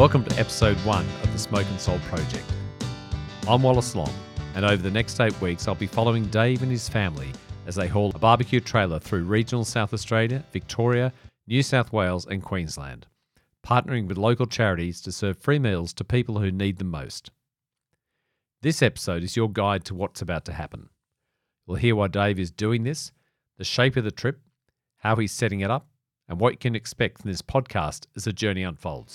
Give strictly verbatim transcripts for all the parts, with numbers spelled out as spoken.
Welcome to episode one of the Smoke and Soul Project. I'm Wallace Long, and over the next eight weeks I'll be following Dave and his family as they haul a barbecue trailer through regional South Australia, Victoria, New South Wales and Queensland, partnering with local charities to serve free meals to people who need them most. This episode is your guide to what's about to happen. You'll hear why Dave is doing this, the shape of the trip, how he's setting it up, and what you can expect from this podcast as the journey unfolds.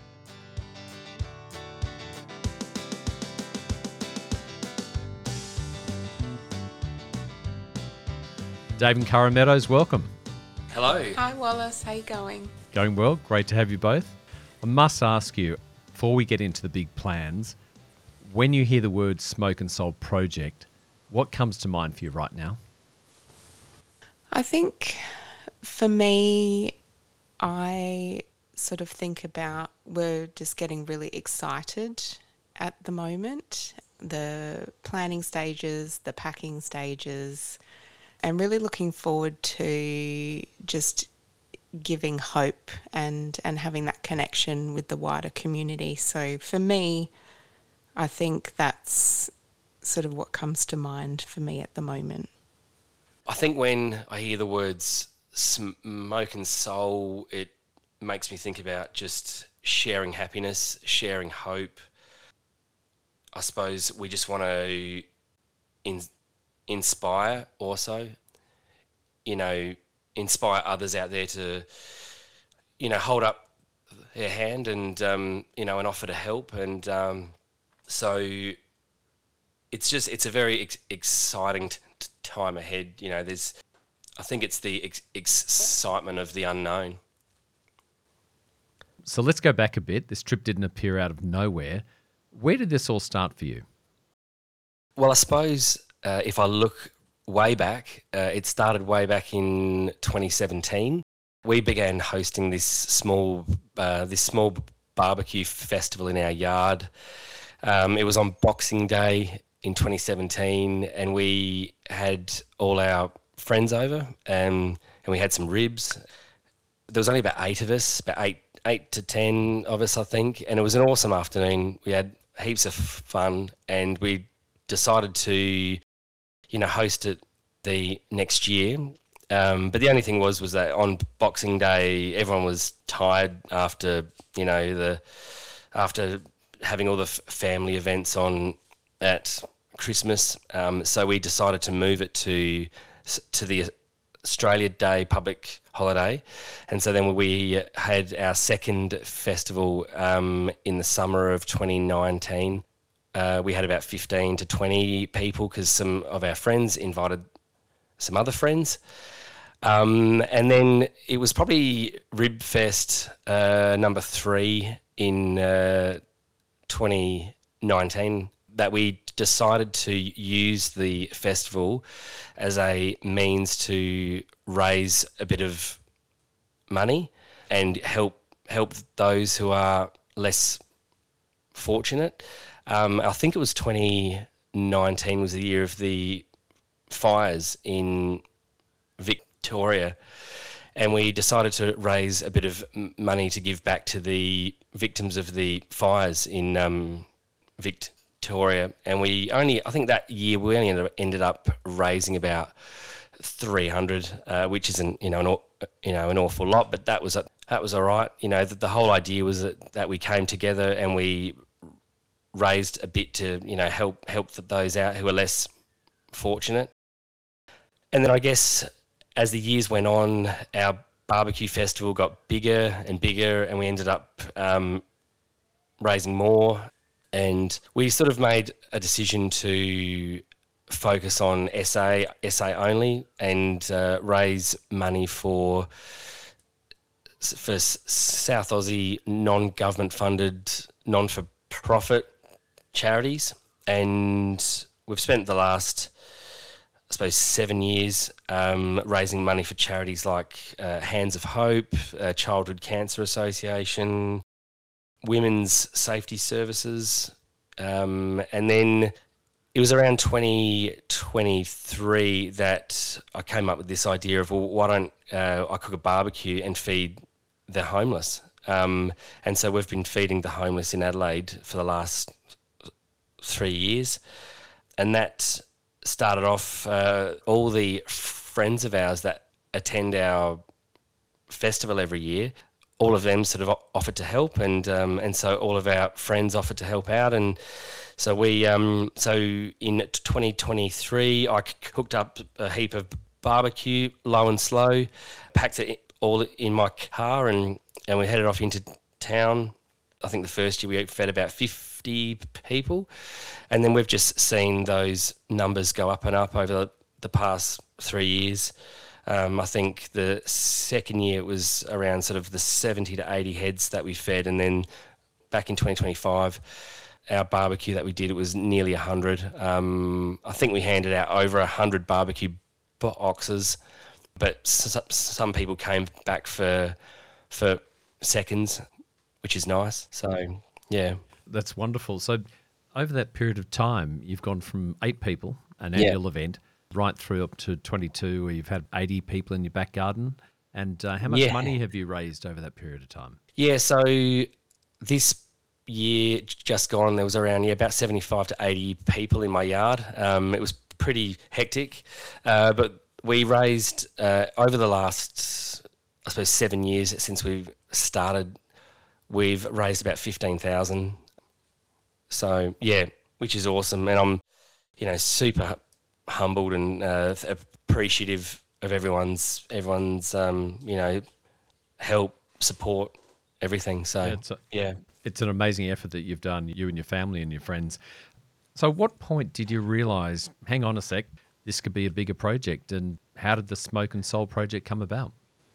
Dave and Cara Meadows, welcome. Hello. Hi Wallace, how you going? Going well, great to have you both. I must ask you, before we get into the big plans, when you hear the word Smoke and Soul Project, what comes to mind for you right now? I think for me, I sort of think about we're just getting really excited at the moment, the planning stages, the packing stages, and really looking forward to just giving hope and, and having that connection with the wider community. So for me, I think that's sort of what comes to mind for me at the moment. I think when I hear the words smoke and soul, it makes me think about just sharing happiness, sharing hope. I suppose we just want to in, inspire also, you know, inspire others out there to, you know, hold up their hand and, um, you know, and offer to help. And um, so it's just, it's a very ex- exciting t- t- time ahead. You know, there's, I think it's the ex- excitement of the unknown. So let's go back a bit. This trip didn't appear out of nowhere. Where did this all start for you? Well, I suppose uh, if I look way back, uh, it started way back in twenty seventeen. We began hosting this small, uh, this small barbecue festival in our yard. Um, it was on Boxing Day in twenty seventeen, and we had all our friends over, and and we had some ribs. There was only about eight of us, about eight, eight to ten of us, I think, and it was an awesome afternoon. We had heaps of fun, and we decided to, you know, host it the next year. Um, but the only thing was, was that on Boxing Day, everyone was tired after, you know, the after having all the f- family events on at Christmas. Um, so we decided to move it to to the Australia Day public holiday. And so then we had our second festival um, in the summer of twenty nineteen. Uh, we had about fifteen to twenty people because some of our friends invited some other friends. Um, and then it was probably Rib Fest uh, number three in uh, twenty nineteen that we decided to use the festival as a means to raise a bit of money and help help those who are less fortunate. Um, I think it was twenty nineteen was the year of the fires in Victoria, and we decided to raise a bit of money to give back to the victims of the fires in um, Victoria. And we only, I think that year we only ended up, ended up raising about three hundred, uh, which isn't, you know, an, you know, an awful lot, but that was that was all right. You know, the, the whole idea was that, that we came together and we raised a bit to, you know, help help those out who are less fortunate. And then I guess as the years went on, our barbecue festival got bigger and bigger, and we ended up um, raising more. And we sort of made a decision to focus on S A, S A only, and uh, raise money for for South Aussie non-government funded, non-for-profit charities. And we've spent the last, I suppose, seven years um, raising money for charities like uh, Hands of Hope, uh, Childhood Cancer Association, Women's Safety Services, um, and then it was around twenty twenty-three that I came up with this idea of, well, why don't uh, I cook a barbecue and feed the homeless? Um, and so we've been feeding the homeless in Adelaide for the last three years. And that started off uh, all the friends of ours that attend our festival every year. All of them sort of offered to help, and um, and so all of our friends offered to help out, and so we um, so in twenty twenty-three I cooked up a heap of barbecue, low and slow, packed it all in my car, and, and we headed off into town. I think the first year we fed about fifty people, and then we've just seen those numbers go up and up over the past three years. Um, I think the second year it was around sort of the seventy to eighty heads that we fed, and then back in twenty twenty-five, our barbecue that we did, it was nearly one hundred. Um, I think we handed out over one hundred barbecue boxes, but s- some people came back for for seconds, which is nice. So, yeah. That's wonderful. So over that period of time, you've gone from eight people, an Yeah. annual event, right through up to twenty-two, where you've had eighty people in your back garden. And uh, how much Yeah. money have you raised over that period of time? Yeah, so this year just gone, there was around yeah, about seventy-five to eighty people in my yard. Um, it was pretty hectic, uh, but we raised, uh, over the last, I suppose, seven years since we've started, we've raised about fifteen thousand. So, yeah, which is awesome. And I'm, you know, super humbled and uh, appreciative of everyone's, everyone's um, you know, help, support, everything. So, Yeah, it's a- yeah. It's an amazing effort that you've done, you and your family and your friends. So what point did you realise, hang on a sec, this could be a bigger project? And how did the Smoke and Soul project come about?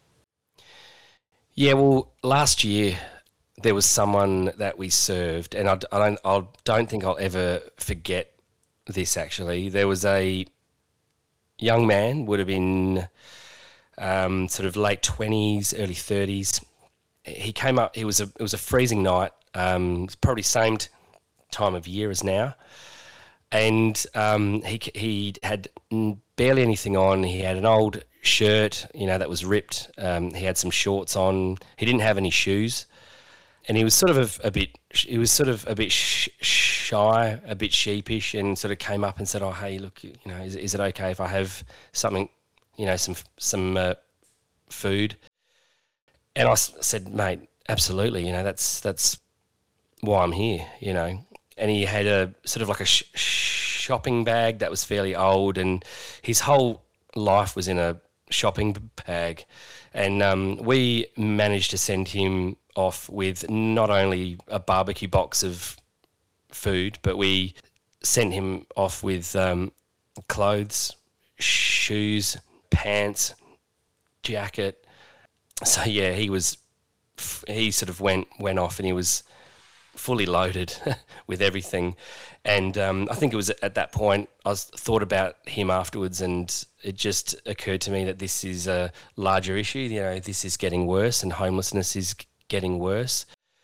Yeah, well, last year there was someone that we served, and I, I don't, I don't think I'll ever forget this. Actually, there was a young man, would have been um, sort of late twenties, early thirties. He came up. It was a it was a freezing night. Um, it's probably same t- time of year as now, and um, he he had barely anything on. He had an old shirt, you know, that was ripped. Um, he had some shorts on. He didn't have any shoes, and he was sort of a, a bit. He was sort of a bit sh- shy, a bit sheepish, and sort of came up and said, "Oh, hey, look, you know, is, is it okay if I have something, you know, some some uh, food?" And I s- said, "Mate, absolutely. You know, that's that's why I'm here. You know." And he had a sort of like a sh- shopping bag that was fairly old, and his whole life was in a shopping bag. And um, we managed to send him off with not only a barbecue box of food, but we sent him off with um, clothes, shoes, pants, jacket. So yeah, he was, he sort of went went off, and he was fully loaded with everything. And um, I think it was at that point I was thought about him afterwards, and it just occurred to me that this is a larger issue. You know, this is getting worse, and homelessness is getting worse.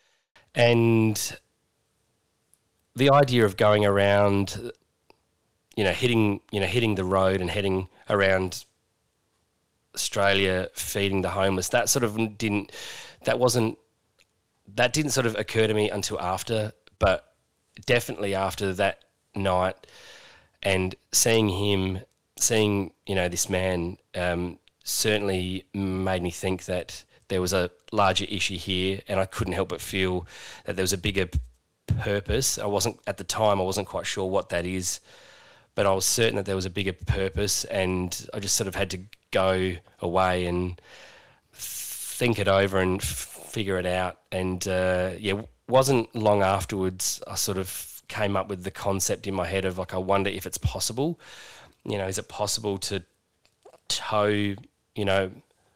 And the idea of going around, you know, hitting, you know, hitting the road and heading around Australia, feeding the homeless, that sort of didn't, that wasn't, that didn't sort of occur to me until after, but definitely after that night and seeing him, seeing, you know, this man um, certainly made me think that there was a larger issue here, and I couldn't help but feel that there was a bigger purpose. I wasn't, at the time, I wasn't quite sure what that is, but I was certain that there was a bigger purpose, and I just sort of had to go away and think it over and f- figure it out. And uh, yeah, wasn't long afterwards I sort of came up with the concept in my head of like, I wonder if it's possible. You know, is it possible to tow, you know,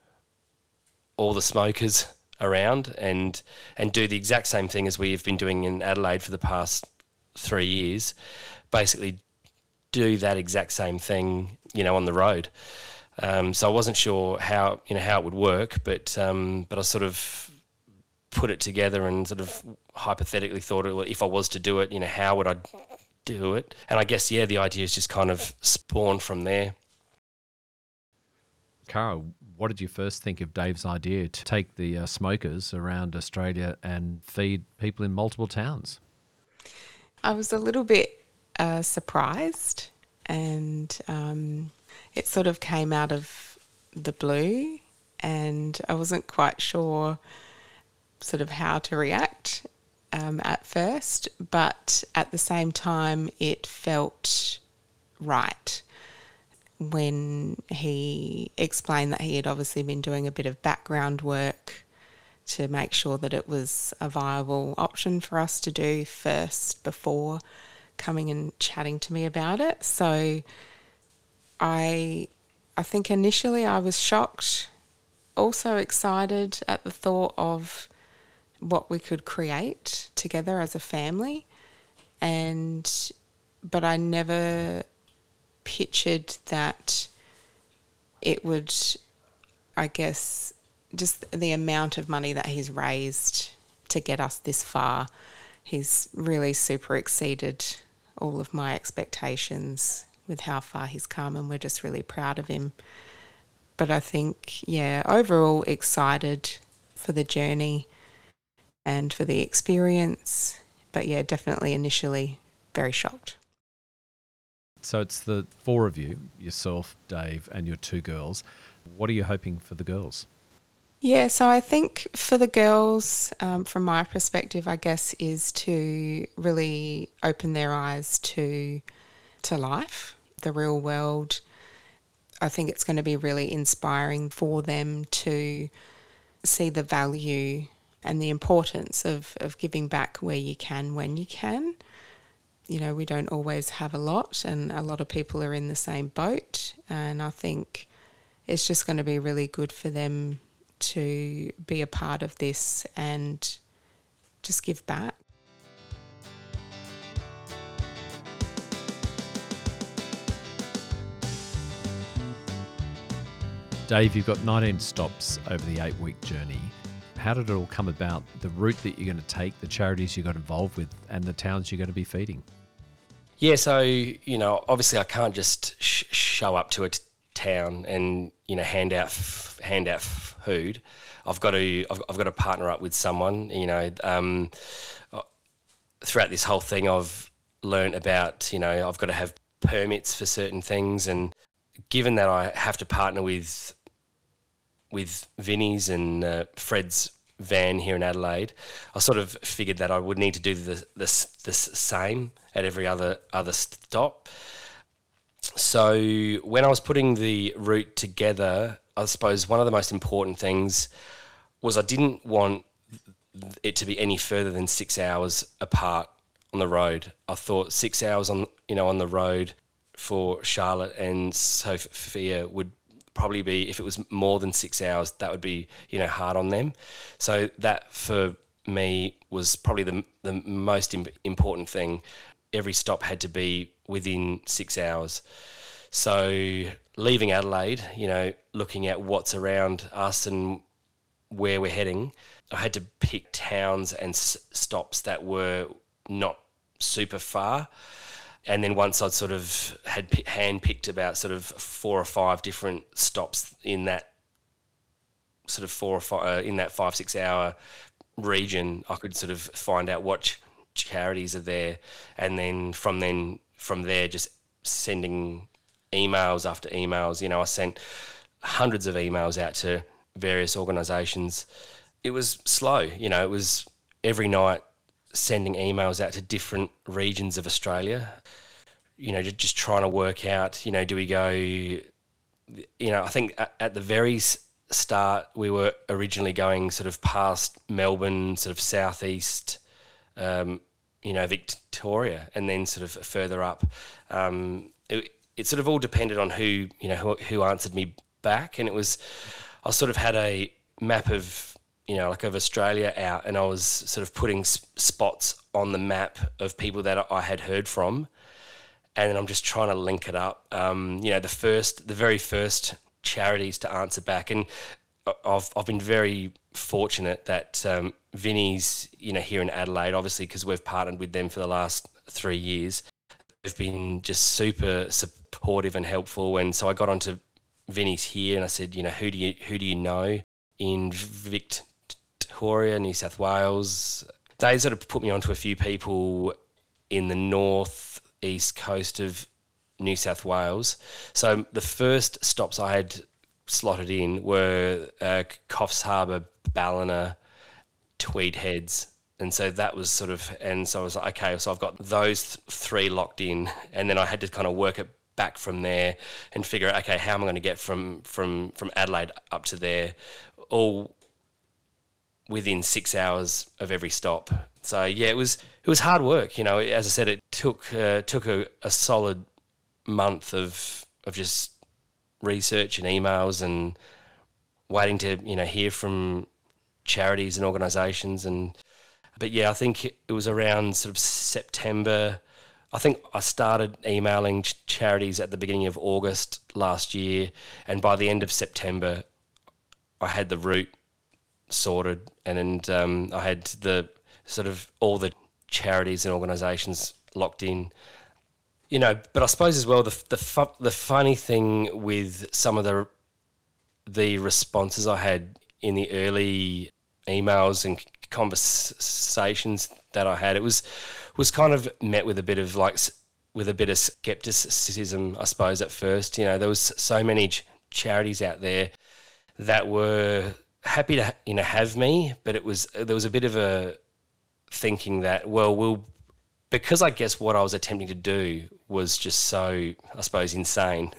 all the smokers around and and do the exact same thing as we've been doing in Adelaide for the past three years, basically do that exact same thing, you know, on the road. Um, so I wasn't sure how, you know, how it would work, but um, but I sort of put it together and sort of hypothetically thought, well, if I was to do it, you know, how would I do it? And I guess, yeah, the idea is just kind of spawned from there. Cara, what did you first think of Dave's idea to take the uh, smokers around Australia and feed people in multiple towns? I was a little bit uh, surprised, and um, it sort of came out of the blue, and I wasn't quite sure sort of how to react um, at first, but at the same time, it felt right when he explained that he had obviously been doing a bit of background work to make sure that it was a viable option for us to do first before coming and chatting to me about it. So I I think initially I was shocked, also excited at the thought of what we could create together as a family, and but I never pictured that it would, I guess, just the amount of money that he's raised to get us this far. He's really super exceeded all of my expectations with how far he's come, and we're just really proud of him. But I think, yeah, overall excited for the journey and for the experience. But yeah, definitely initially very shocked. So it's the four of you, yourself, Dave, and your two girls. What are you hoping for the girls? Yeah, so I think for the girls, um, from my perspective, I guess, is to really open their eyes to to life, the real world. I think it's going to be really inspiring for them to see the value and the importance of, of giving back where you can, when you can. You know, we don't always have a lot, and a lot of people are in the same boat. And I think it's just going to be really good for them to be a part of this and just give back. Dave, you've got nineteen stops over the eight-week journey. How did it all come about, the route that you're going to take, the charities you got involved with, and the towns you're going to be feeding? Yeah, so, you know, obviously I can't just sh- show up to a t- town and, you know, hand out f- hand out f- food. I've got to I've, I've got to partner up with someone. You know, um, throughout this whole thing, I've learned about, you know, I've got to have permits for certain things, and given that I have to partner with with Vinnie's and uh, Fred's van here in Adelaide, I sort of figured that I would need to do the the, the same at every other other stop. So when I was putting the route together, I suppose one of the most important things was I didn't want it to be any further than six hours apart on the road. I thought six hours on you know on the road for Charlotte and Sophia would probably be, if it was more than six hours, that would be, you know, hard on them. So that for me was probably the the most important thing. Every stop had to be within six hours. So leaving Adelaide, you know, looking at what's around us and where we're heading, I had to pick towns and s- stops that were not super far. And then once I'd sort of had p- hand-picked about sort of four or five different stops in that sort of four or five, uh, in that five, six hour region, I could sort of find out what ch- charities are there. And then from then, from there, just sending emails after emails. You know, I sent hundreds of emails out to various organisations. It was slow, you know, it was every night sending emails out to different regions of Australia, you know, just trying to work out, you know, do we go, you know, I think at, at the very start we were originally going sort of past Melbourne, sort of southeast, um, you know, Victoria, and then sort of further up. Um, it, it sort of all depended on who, you know, who, who answered me back. And it was, I sort of had a map of, you know, like of Australia out, and I was sort of putting s- spots on the map of people that I had heard from, and then I'm just trying to link it up. Um, you know, the first, the very first charities to answer back, and I've I've been very fortunate that um, Vinnie's, you know, here in Adelaide, obviously because we've partnered with them for the last three years, they've been just super supportive and helpful, and so I got onto Vinnie's here, and I said, you know, who do you who do you know in Victoria, New South Wales? They sort of put me onto a few people in the north east coast of New South Wales. So the first stops I had slotted in were uh, Coffs Harbour, Ballina, Tweed Heads. And so that was sort of, and so I was like, okay, so I've got those th- three locked in, and then I had to kind of work it back from there and figure out, okay, how am I going to get from from from Adelaide up to there, all within six hours of every stop. So yeah, it was it was hard work. You know, as I said, it took uh, took a, a solid month of of just research and emails and waiting to you know hear from charities and organisations. And but yeah, I think it was around sort of September. I think I started emailing ch- charities at the beginning of August last year, and by the end of September, I had the route sorted, and, and um, I had the sort of all the charities and organisations locked in. You know, but I suppose as well the the fu- the funny thing with some of the the responses I had in the early emails and conversations that I had, it was was kind of met with a bit of like with a bit of skepticism, I suppose, at first. You know, there was so many ch- charities out there that were happy to you know have me, but it was there was a bit of a thinking that, well, we'll because I guess what I was attempting to do was just so, I suppose, insane.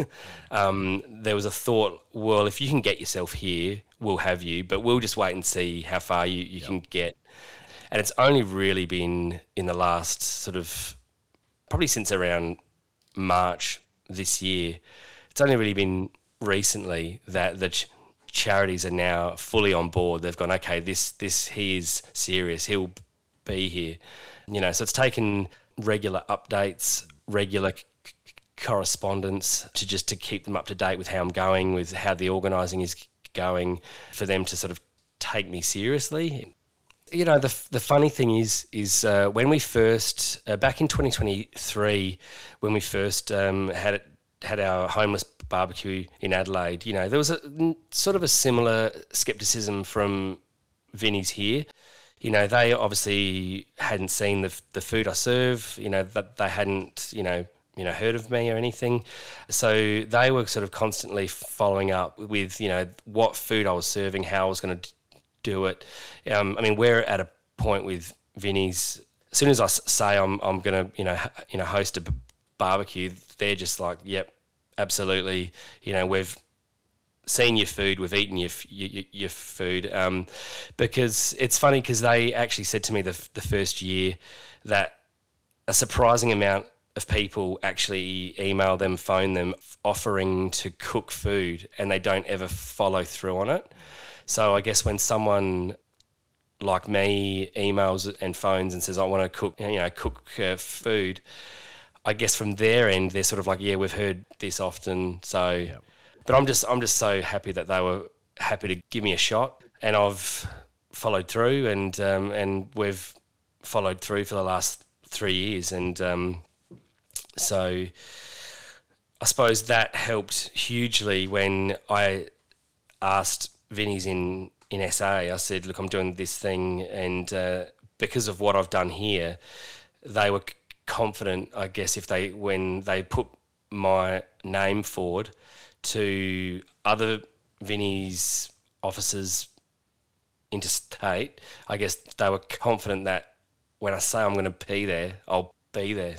um, there was a thought, well, if you can get yourself here, we'll have you, but we'll just wait and see how far you, you yep. can get. And it's only really been in the last sort of, probably since around March this year, it's only really been recently that the ch- charities are now fully on board. They've gone, okay, this, this, he is serious, he'll be here. You know, so it's taken regular updates, regular c- correspondence to just to keep them up to date with how I'm going, with how the organising is going, for them to sort of take me seriously. You know, the the funny thing is, is uh, when we first, uh, back in twenty twenty-three, when we first um, had it, had our homeless barbecue in Adelaide, you know, there was a sort of a similar scepticism from Vinnie's here. You know, they obviously hadn't seen the the food I serve. You know, that they hadn't, you know, you know, heard of me or anything. So they were sort of constantly following up with, you know, what food I was serving, how I was going to do it. Um, I mean, we're at a point with Vinnie's. As soon as I say I'm I'm going to, you know, ha, you know, host a b- barbecue, they're just like, yep, absolutely. You know, we've seen your food, we've eaten your your, your food, um, because it's funny because they actually said to me the the first year that a surprising amount of people actually email them, phone them, offering to cook food, and they don't ever follow through on it. So I guess when someone like me emails and phones and says, I want to cook, you know, cook uh, food, I guess from their end they're sort of like, yeah, we've heard this often, so. Yeah. But I'm just I'm just so happy that they were happy to give me a shot, and I've followed through, and um, and we've followed through for the last three years, and um, so I suppose that helped hugely when I asked Vinnie's in in S A. I said, look, I'm doing this thing, and uh, because of what I've done here, they were confident, I guess, if they when they put my name forward to other Vinnie's offices interstate, I guess they were confident that when I say I'm going to be there, I'll be there.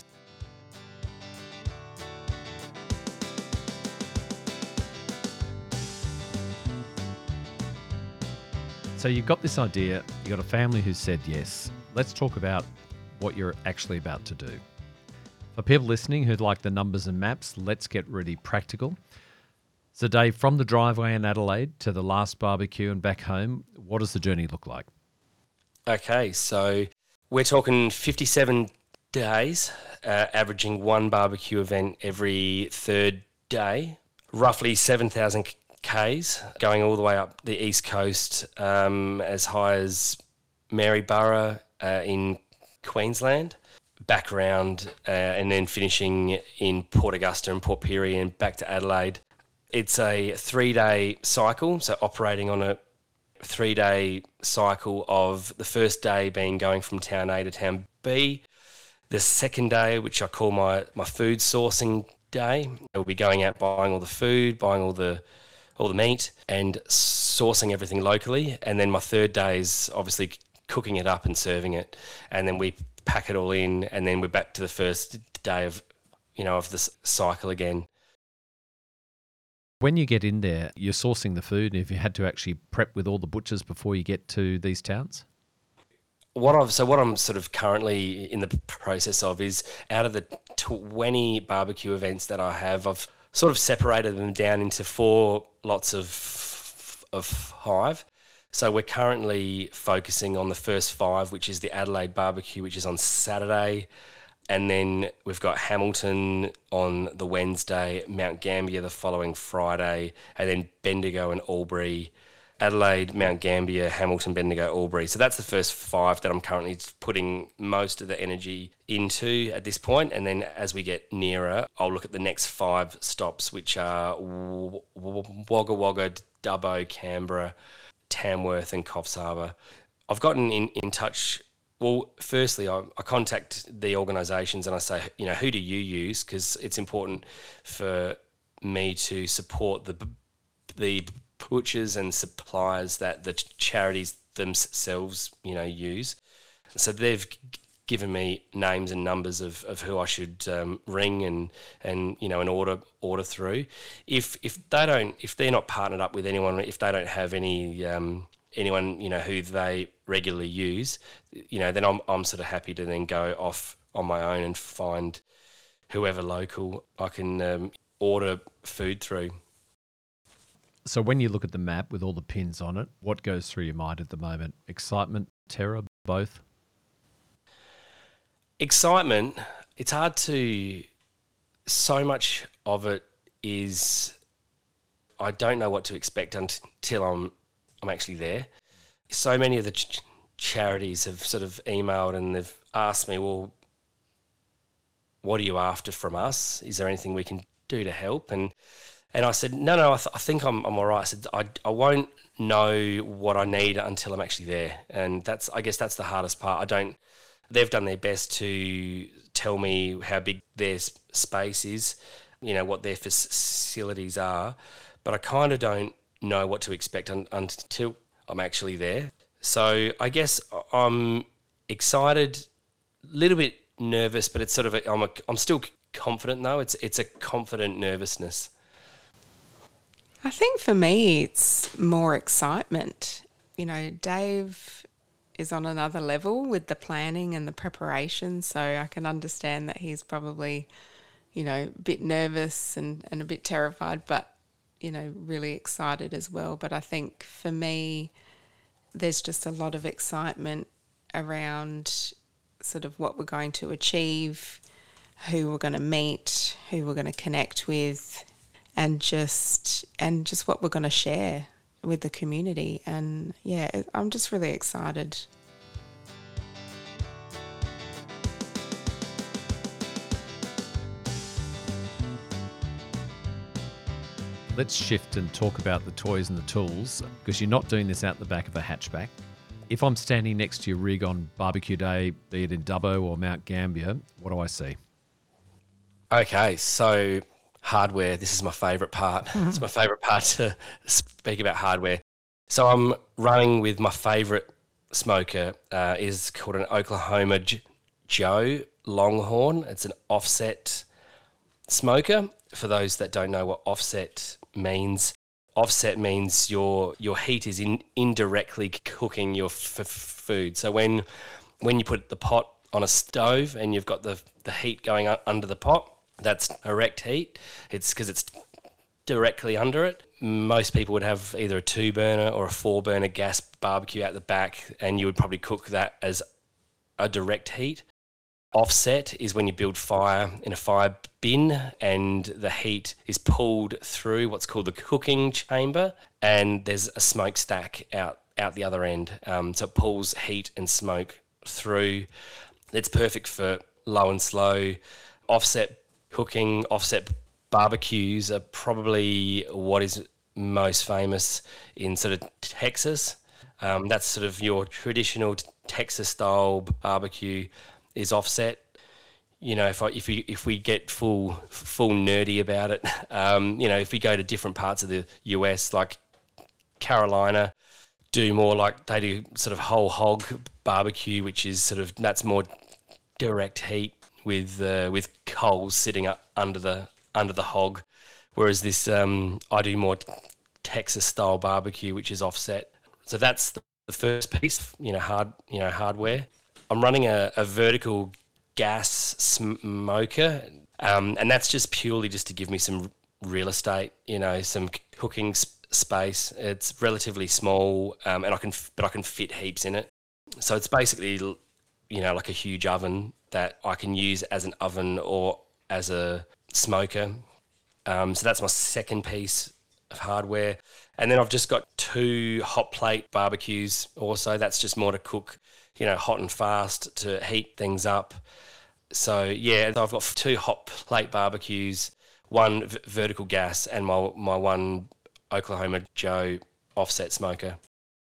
So you've got this idea, you've got a family who said yes. Let's talk about what you're actually about to do. For people listening who'd like the numbers and maps, let's get really practical. So Dave, from the driveway in Adelaide to the last barbecue and back home, what does the journey look like? Okay, so we're talking fifty-seven days, uh, averaging one barbecue event every third day, roughly seven thousand kays, going all the way up the east coast, um, as high as Maryborough uh, in Queensland, back around, uh, and then finishing in Port Augusta and Port Pirie and back to Adelaide. It's a three-day cycle, so operating on a three-day cycle of the first day being going from town A to town B. The second day, which I call my, my food sourcing day, we'll be going out buying all the food, buying all the all the meat and sourcing everything locally. And then my third day is obviously cooking it up and serving it. And then we pack it all in, and then we're back to the first day of, you know, of this cycle again. When you get in there, you're sourcing the food. If you had to actually prep with all the butchers before you get to these towns? What I've so what I'm sort of currently in the process of is, out of the twenty barbecue events that I have, I've sort of separated them down into four lots of of five. So we're currently focusing on the first five, which is the Adelaide barbecue, which is on Saturday. And then we've got Hamilton on the Wednesday, Mount Gambier the following Friday, and then Bendigo and Albury. Adelaide, Mount Gambier, Hamilton, Bendigo, Albury. So that's the first five that I'm currently putting most of the energy into at this point. And then as we get nearer, I'll look at the next five stops, which are Wagga Wagga, Dubbo, Canberra, Tamworth and Coffs Harbour. I've gotten in, in touch. Well, firstly, I, I contact the organisations and I say, you know, who do you use? Because it's important for me to support the the butchers and suppliers that the charities themselves, you know, use. So they've given me names and numbers of, of who I should um, ring and and you know and order order through. If if they don't, if they're not partnered up with anyone, if they don't have any um, anyone you know who they regularly use, you know, then I'm I'm sort of happy to then go off on my own and find whoever local I can um, order food through. So when you look at the map with all the pins on it, what goes through your mind at the moment? Excitement, terror, both? Excitement, it's hard to, so much of it is, I don't know what to expect until I'm I'm actually there. So many of the ch- charities have sort of emailed and they've asked me, well, what are you after from us? Is there anything we can do to help? And And I said, no, no, I, th- I think I'm I'm all right. I said, I, I won't know what I need until I'm actually there. And that's, I guess that's the hardest part. I don't, they've done their best to tell me how big their space is, you know, what their facilities are, but I kind of don't know what to expect un- until I'm actually there. So I guess I'm excited, a little bit nervous, but it's sort of, a, I'm, a, I'm still confident though. It's, it's a confident nervousness. I think for me, it's more excitement. You know, Dave is on another level with the planning and the preparation, so I can understand that he's probably, you know, a bit nervous and, and a bit terrified, but, you know, really excited as well. But I think for me, there's just a lot of excitement around sort of what we're going to achieve, who we're going to meet, who we're going to connect with, and just and just what we're going to share with the community. And yeah, I'm just really excited. Let's shift and talk about the toys and the tools, because you're not doing this out the back of a hatchback. If I'm standing next to your rig on barbecue day, be it in Dubbo or Mount Gambier, what do I see? Okay, so hardware, this is my favourite part. It's my favourite part to speak about hardware. So I'm running with my favourite smoker. Uh, is called an Oklahoma J- Joe Longhorn. It's an offset smoker. For those that don't know what offset means, offset means your your heat is in, indirectly cooking your f- food. So when when you put the pot on a stove and you've got the the heat going under the pot, that's direct heat. It's because it's directly under it. Most people would have either a two burner or a four burner gas barbecue at the back, and you would probably cook that as a direct heat. Offset is when you build fire in a fire bin and the heat is pulled through what's called the cooking chamber, and there's a smokestack out, out the other end. Um, so it pulls heat and smoke through. It's perfect for low and slow, offset cooking, offset barbecues are probably what is most famous in sort of Texas. Um, that's sort of your traditional Texas style barbecue is offset. You know, if I, if we if we get full full nerdy about it, um, you know, if we go to different parts of the U S, like Carolina, do more like they do sort of whole hog barbecue, which is sort of that's more direct heat with uh, with coals sitting up under the under the hog, whereas this um, I do more Texas style barbecue, which is offset. So that's the, the first piece, you know, hard you know hardware. I'm running a, a vertical gas smoker, um, and that's just purely just to give me some real estate, you know, some cooking sp- space. It's relatively small, um, and I can, but I can fit heaps in it. So it's basically, you know, like a huge oven that I can use as an oven or as a smoker. Um, so that's my second piece of hardware. And then I've just got two hot plate barbecues also. That's just more to cook, you know, hot and fast to heat things up. So yeah, I've got two hot plate barbecues, one v- vertical gas, and my my one Oklahoma Joe offset smoker.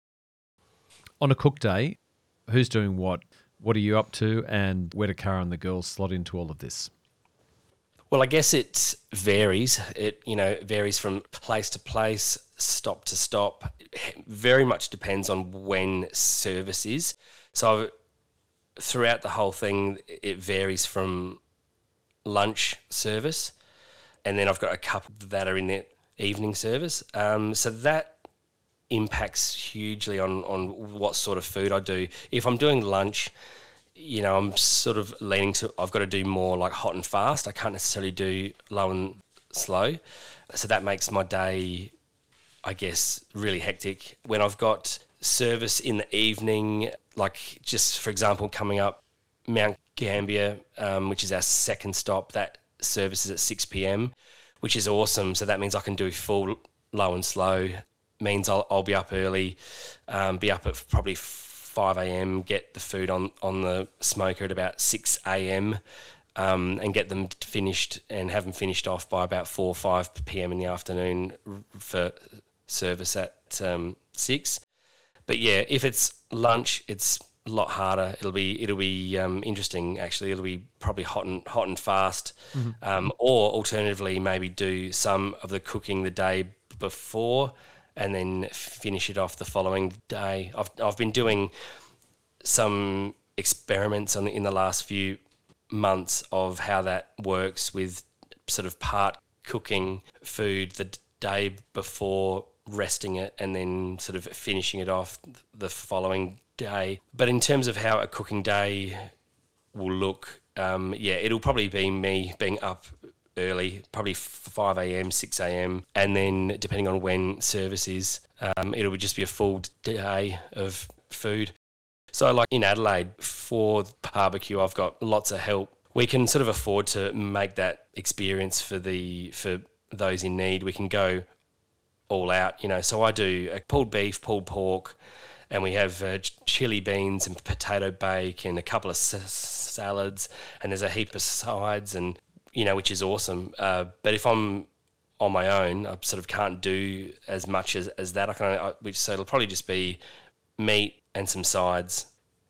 On a cook day, who's doing what? What are you up to, and where do Cara and the girls slot into all of this? Well, I guess it varies. It you know varies from place to place, stop to stop. It very much depends on when service is. So I've, throughout the whole thing, it varies from lunch service, and then I've got a couple that are in the evening service. Um, so that impacts hugely on, on what sort of food I do. If I'm doing lunch, you know, I'm sort of leaning to, I've got to do more like hot and fast. I can't necessarily do low and slow. So that makes my day, I guess, really hectic. When I've got service in the evening, like just for example, coming up Mount Gambier, um, which is our second stop, that service is at six p.m, which is awesome. So that means I can do full low and slow. Means I'll, I'll be up early, um, be up at probably five a.m, get the food on, on the smoker at about six a.m, um, and get them finished and have them finished off by about four or five p.m. in the afternoon for service at um, six. But yeah, if it's lunch, it's a lot harder. It'll be it'll be um, interesting actually. It'll be probably hot and hot and fast, mm-hmm. um, or alternatively maybe do some of the cooking the day before and then finish it off the following day. I've I've been doing some experiments on the, in the last few months of how that works with sort of part cooking food the day before, resting it, and then sort of finishing it off the following day. But in terms of how a cooking day will look, um, yeah, it'll probably be me being up early, probably five a.m, six a.m, and then depending on when service is, um, it'll just be a full day of food. So like in Adelaide, for barbecue, I've got lots of help. We can sort of afford to make that experience for the for those in need. We can go all out, you know. So I do a pulled beef, pulled pork, and we have uh, chili beans and potato bake and a couple of s- salads, and there's a heap of sides, and you know, which is awesome. Uh, but if I'm on my own, I sort of can't do as much as, as that. I can, I, which so it'll probably just be meat and some sides.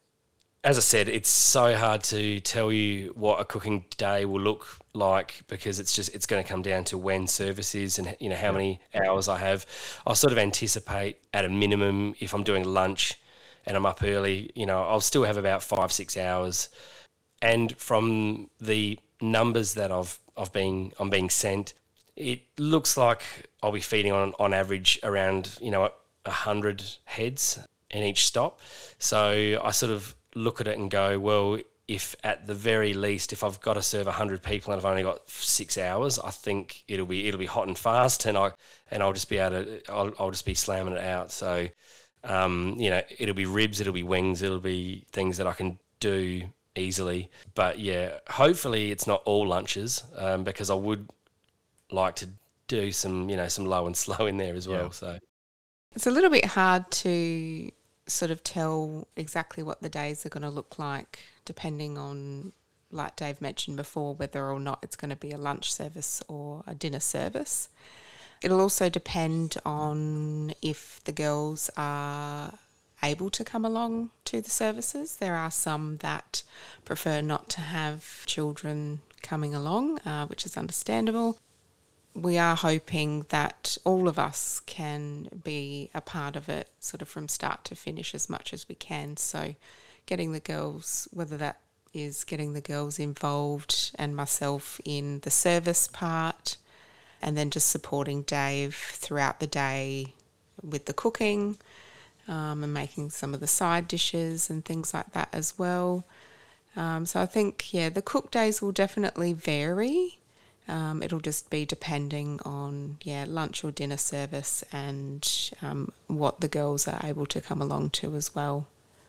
As I said, it's so hard to tell you what a cooking day will look like because it's just it's going to come down to when service is and you know how many hours I have. I'll sort of anticipate at a minimum if I'm doing lunch and I'm up early, you know, I'll still have about five six hours. And from the numbers that I've I've been I'm being sent, it looks like I'll be feeding on on average around you know a hundred heads in each stop. So I sort of look at it and go, well, if at the very least, if I've got to serve a hundred people and I've only got six hours, I think it'll be it'll be hot and fast, and I and I'll just be able to I'll, I'll just be slamming it out. So, um, you know, it'll be ribs, it'll be wings, it'll be things that I can do easily. But yeah, hopefully it's not all lunches, um, because I would like to do some you know some low and slow in there as well. Yeah. So it's a little bit hard to sort of tell exactly what the days are going to look like depending on like Dave mentioned before, whether or not it's going to be a lunch service or a dinner service. It'll also depend on if the girls are able to come along to the services. There are some that prefer not to have children coming along, uh, which is understandable. We are hoping that all of us can be a part of it sort of from start to finish as much as we can. So getting the girls, whether that is getting the girls involved and myself in the service part, and then just supporting Dave throughout the day with the cooking um, and making some of the side dishes and things like that as well. Um, so I think, yeah, the cook days will definitely vary. Um, it'll just be depending on, yeah, lunch or dinner service and um, what the girls are able to come along to as well.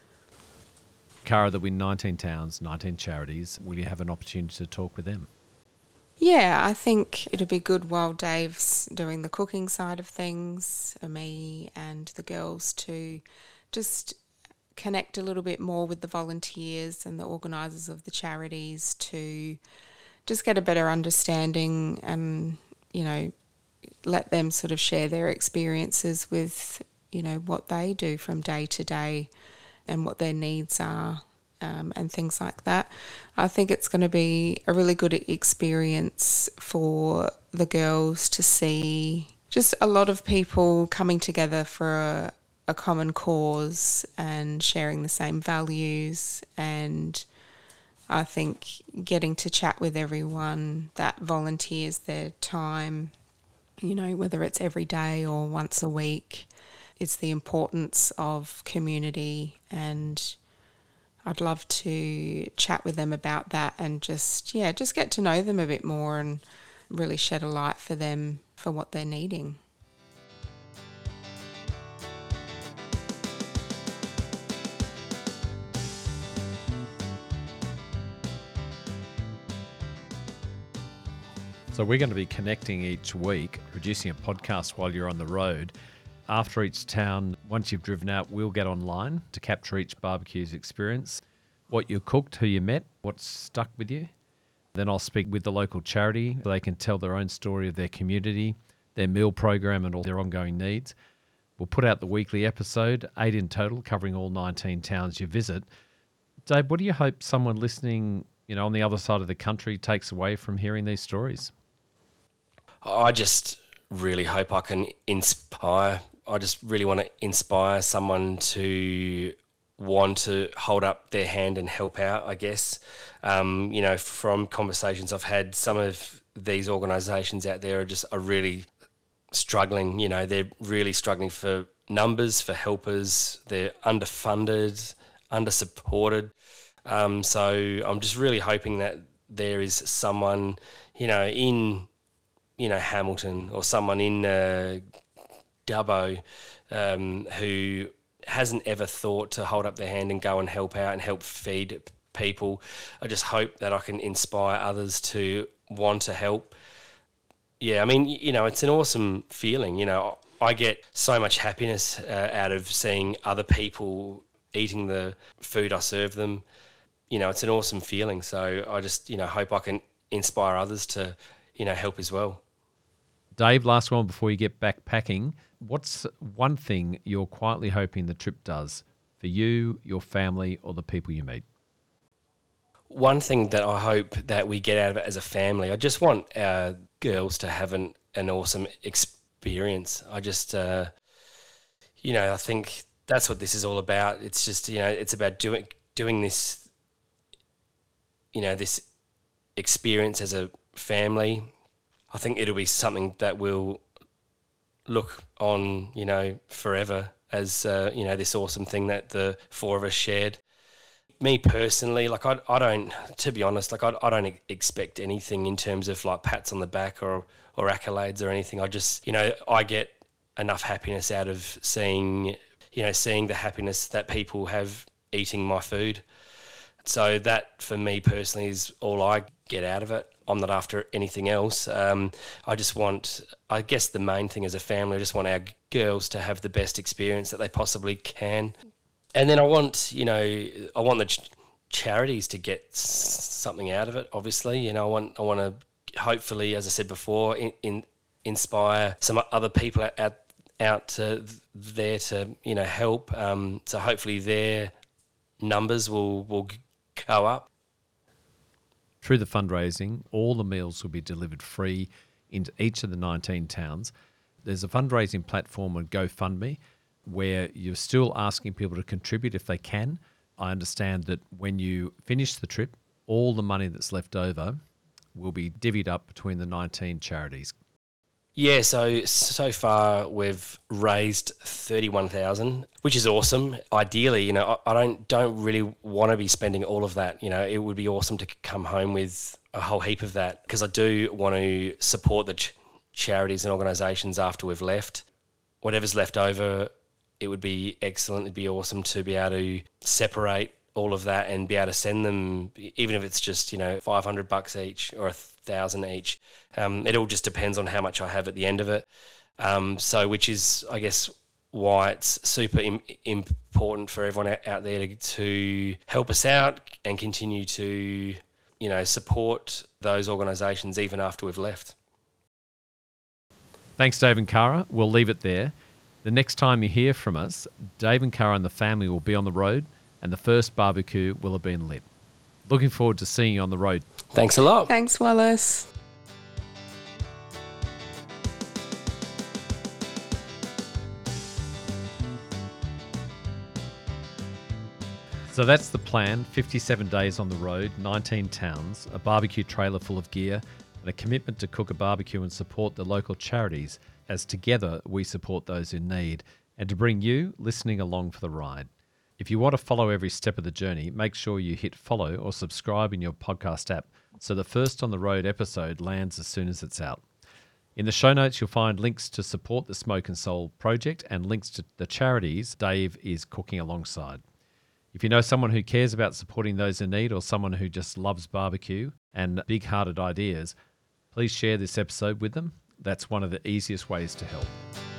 Cara, there'll be nineteen towns, nineteen charities. Will you have an opportunity to talk with them? Yeah, I think it'll be good while Dave's doing the cooking side of things for me and the girls to just connect a little bit more with the volunteers and the organisers of the charities to just get a better understanding and, you know, let them sort of share their experiences with, you know, what they do from day to day and what their needs are um, and things like that. I think it's going to be a really good experience for the girls to see just a lot of people coming together for a, a common cause and sharing the same values, and I think getting to chat with everyone that volunteers their time, you know, whether it's every day or once a week, it's the importance of community, and I'd love to chat with them about that and just, yeah, just get to know them a bit more and really shed a light for them for what they're needing. So we're going to be connecting each week, producing a podcast while you're on the road. After each town, once you've driven out, we'll get online to capture each barbecue's experience, what you cooked, who you met, what's stuck with you. Then I'll speak with the local charity so they can tell their own story of their community, their meal program and all their ongoing needs. We'll put out the weekly episode, eight in total, covering all nineteen towns you visit. Dave, what do you hope someone listening, you know, on the other side of the country takes away from hearing these stories? I just really hope I can inspire. I just really want to inspire someone to want to hold up their hand and help out, I guess. Um, you know, from conversations I've had, some of these organisations out there are just are really struggling. You know, they're really struggling for numbers, for helpers. They're underfunded, under-supported. Um, so I'm just really hoping that there is someone, you know, in... you know, Hamilton or someone in uh, Dubbo um, who hasn't ever thought to hold up their hand and go and help out and help feed people. I just hope that I can inspire others to want to help. Yeah, I mean, you know, it's an awesome feeling. You know, I get so much happiness uh, out of seeing other people eating the food I serve them. You know, it's an awesome feeling. So I just, you know, hope I can inspire others to, you know, help as well. Dave, last one before you get back packing. What's one thing you're quietly hoping the trip does for you, your family, or the people you meet? One thing that I hope that we get out of it as a family, I just want our girls to have an, an awesome experience. I just, uh, you know, I think that's what this is all about. It's just, you know, it's about doing doing this, you know, this experience as a family. I think it'll be something that we'll look on, you know, forever as, uh, you know, this awesome thing that the four of us shared. Me personally, like I, I don't, to be honest, like I, I don't expect anything in terms of like pats on the back or, or accolades or anything. I just, you know, I get enough happiness out of seeing, you know, seeing the happiness that people have eating my food. So that for me personally is all I get out of it. I'm not after anything else. Um, I just want, I guess the main thing as a family, I just want our girls to have the best experience that they possibly can. And then I want, you know, I want the ch- charities to get s- something out of it. Obviously, you know, I want I want to hopefully, as I said before, in, in inspire some other people out out to there to you know help. Um, so hopefully their numbers will will go up. Through the fundraising, all the meals will be delivered free into each of the nineteen towns. There's a fundraising platform on GoFundMe where you're still asking people to contribute if they can. I understand that when you finish the trip, all the money that's left over will be divvied up between the nineteen charities. Yeah, so so far we've raised thirty-one thousand, which is awesome. Ideally, you know, I, I don't don't really want to be spending all of that. You know, it would be awesome to come home with a whole heap of that, because I do want to support the ch- charities and organisations after we've left. Whatever's left over, it would be excellent. It'd be awesome to be able to separate all of that and be able to send them, even if it's just, you know, five hundred bucks each or a thousand each. Um, it all just depends on how much I have at the end of it. Um, so, which is, I guess, why it's super im- important for everyone out there to, to help us out and continue to, you know, support those organisations even after we've left. Thanks, Dave and Cara. We'll leave it there. The next time you hear from us, Dave and Cara and the family will be on the road and the first barbecue will have been lit. Looking forward to seeing you on the road. Thanks a lot. Thanks, Wallace. So that's the plan. fifty-seven days on the road, nineteen towns, a barbecue trailer full of gear, and a commitment to cook a barbecue and support the local charities as together we support those in need, and to bring you listening along for the ride. If you want to follow every step of the journey, make sure you hit follow or subscribe in your podcast app so the first on the road episode lands as soon as it's out. In the show notes, you'll find links to support the Smoke and Soul project and links to the charities Dave is cooking alongside. If you know someone who cares about supporting those in need or someone who just loves barbecue and big-hearted ideas, please share this episode with them. That's one of the easiest ways to help.